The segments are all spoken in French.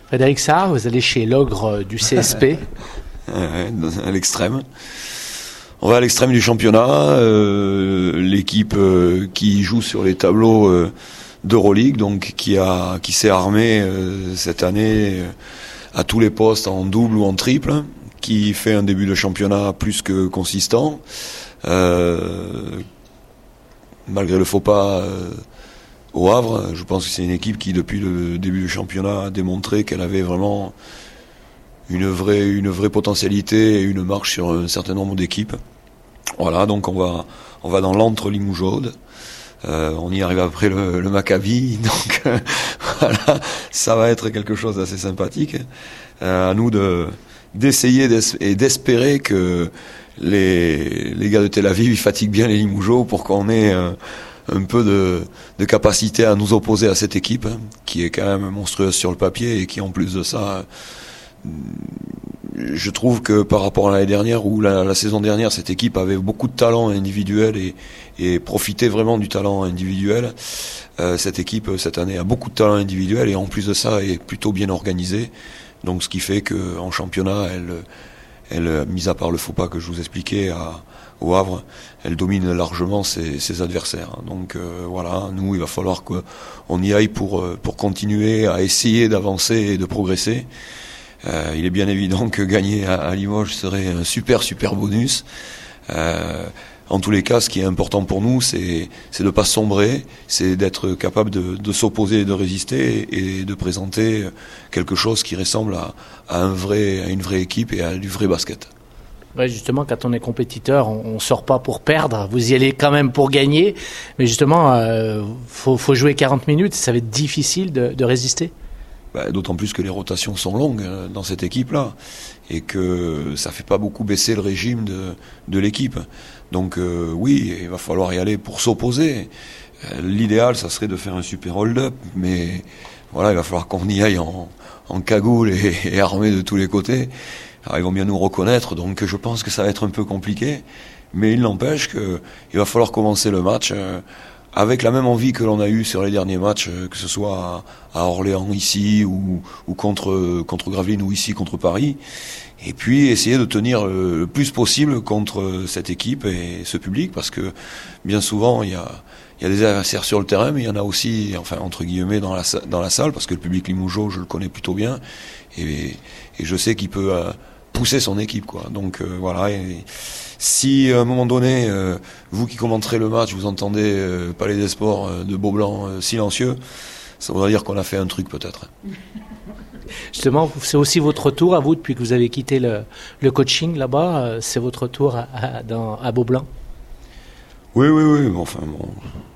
Frédéric Sarr, vous allez chez l'ogre du CSP. À l'extrême. On va à l'extrême du championnat. L'équipe qui joue sur les tableaux d'Euroleague, donc qui s'est armée cette année à tous les postes en double ou en triple, qui fait un début de championnat plus que consistant. Malgré le faux pas au Havre, je pense que c'est une équipe qui, depuis le début du championnat, a démontré qu'elle avait vraiment une vraie potentialité et une marche sur un certain nombre d'équipes. Voilà, donc on va dans l'antre Limoujaude. On y arrive après le Maccabi, donc voilà, ça va être quelque chose d'assez sympathique. À nous d'essayer et d'espérer que les gars de Tel Aviv ils fatiguent bien les Limougeaux pour qu'on ait un peu de capacité à nous opposer à cette équipe qui est quand même monstrueuse sur le papier et qui en plus de ça, je trouve que par rapport à l'année dernière ou la saison dernière, cette équipe avait beaucoup de talent individuel et profitait vraiment du talent individuel. Cette équipe cette année a beaucoup de talent individuel et en plus de ça est plutôt bien organisée. Donc ce qui fait que en championnat, elle, mis à part le faux pas que je vous expliquais au Havre, elle domine largement ses adversaires. Donc voilà, nous il va falloir qu'on y aille pour continuer à essayer d'avancer et de progresser. Il est bien évident que gagner à Limoges serait un super bonus. En tous les cas, ce qui est important pour nous, c'est de pas sombrer, c'est d'être capable de s'opposer et de résister et de présenter quelque chose qui ressemble à une vraie équipe et à du vrai basket. Ouais, justement, quand on est compétiteur, on sort pas pour perdre. Vous y allez quand même pour gagner, mais justement, faut jouer 40 minutes. Ça va être difficile de résister. D'autant plus que les rotations sont longues dans cette équipe-là et que ça fait pas beaucoup baisser le régime de l'équipe. Donc oui, il va falloir y aller pour s'opposer. L'idéal, ça serait de faire un super hold-up, mais voilà, il va falloir qu'on y aille en cagoule et armé de tous les côtés. Alors, ils vont bien nous reconnaître, donc je pense que ça va être un peu compliqué, mais il n'empêche qu'il va falloir commencer le match avec la même envie que l'on a eu sur les derniers matchs, que ce soit à Orléans ici ou contre Gravelines ou ici contre Paris, et puis essayer de tenir le plus possible contre cette équipe et ce public, parce que bien souvent il y a des adversaires sur le terrain, mais il y en a aussi, enfin entre guillemets, dans la salle, parce que le public limougeaud, je le connais plutôt bien, et je sais qu'il peut pousser son équipe, quoi. Donc voilà. Et si à un moment donné, vous qui commenterez le match, vous entendez Palais des Sports de Beaublanc silencieux, ça voudrait dire qu'on a fait un truc peut-être. Justement, c'est aussi votre tour à vous depuis que vous avez quitté le coaching là-bas. C'est votre tour à Beaublanc. Oui. Enfin bon,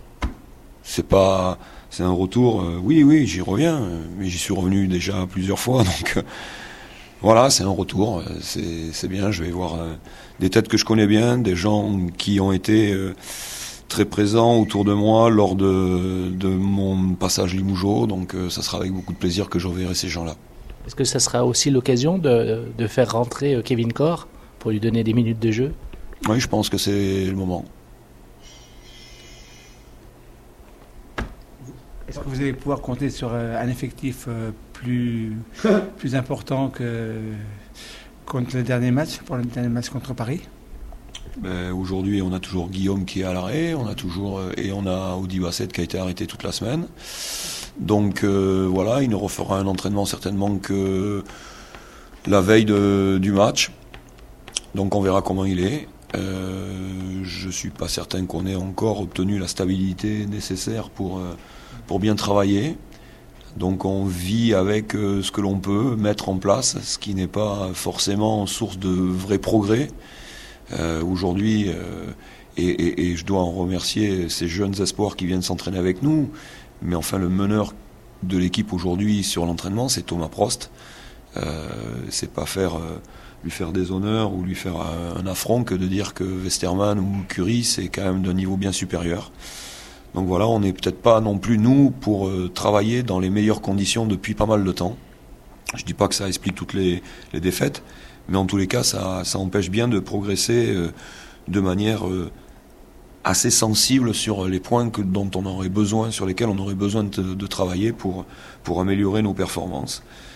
c'est un retour. Oui, j'y reviens, mais j'y suis revenu déjà plusieurs fois, donc. Voilà, c'est un retour, c'est bien, je vais voir des têtes que je connais bien, des gens qui ont été très présents autour de moi lors de mon passage Limougeau, donc ça sera avec beaucoup de plaisir que je reverrai ces gens-là. Est-ce que ça sera aussi l'occasion de faire rentrer Kevin Corre pour lui donner des minutes de jeu ? Oui, je pense que c'est le moment. Est-ce que vous allez pouvoir compter sur un effectif plus important que contre le dernier match, pour le dernier match contre Paris ? Aujourd'hui, on a toujours Guillaume qui est à l'arrêt, on a Audi Basset qui a été arrêté toute la semaine. Donc voilà, il ne refera un entraînement certainement que la veille du match. Donc on verra comment il est. Je suis pas certain qu'on ait encore obtenu la stabilité nécessaire pour bien travailler. Donc on vit avec ce que l'on peut mettre en place, ce qui n'est pas forcément source de vrai progrès. Aujourd'hui, et je dois en remercier ces jeunes espoirs qui viennent s'entraîner avec nous, mais enfin le meneur de l'équipe aujourd'hui sur l'entraînement, c'est Thomas Prost. C'est pas lui faire des honneurs ou lui faire un affront que de dire que Westerman ou Curie, c'est quand même d'un niveau bien supérieur. Donc voilà, on n'est peut-être pas non plus, nous, pour travailler dans les meilleures conditions depuis pas mal de temps. Je dis pas que ça explique toutes les défaites, mais en tous les cas, ça empêche bien de progresser de manière assez sensible sur les points dont on aurait besoin, sur lesquels on aurait besoin de travailler pour améliorer nos performances.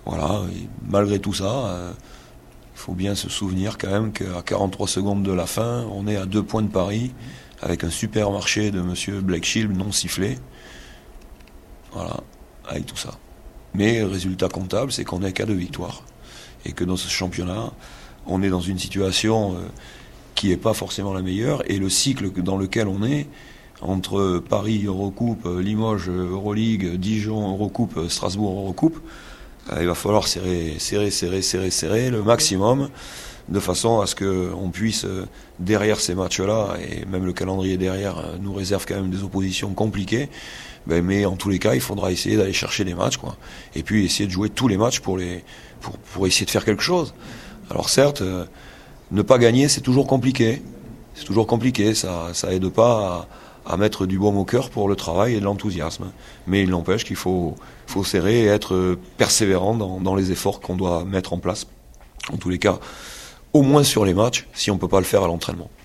Voilà, et malgré tout ça, il faut bien se souvenir quand même qu'à 43 secondes de la fin, on est à 2 points de Paris, avec un super marché de monsieur Blackshield non sifflé. Voilà, avec tout ça. Mais le résultat comptable, c'est qu'on n'est qu'à 2 victoires. Et que dans ce championnat, on est dans une situation qui n'est pas forcément la meilleure. Et le cycle dans lequel on est, entre Paris Eurocoupe, Limoges Euroleague, Dijon Eurocoupe, Strasbourg Eurocoupe, il va falloir serrer le maximum, de façon à ce qu'on puisse, derrière ces matchs-là, et même le calendrier derrière nous réserve quand même des oppositions compliquées, mais en tous les cas, il faudra essayer d'aller chercher des matchs, quoi. Et puis essayer de jouer tous les matchs pour essayer de faire quelque chose. Alors certes, ne pas gagner, c'est toujours compliqué. C'est toujours compliqué, ça aide pas à mettre du baume au cœur pour le travail et de l'enthousiasme. Mais il n'empêche qu'il faut serrer et être persévérant dans les efforts qu'on doit mettre en place. En tous les cas, au moins sur les matchs, si on ne peut pas le faire à l'entraînement.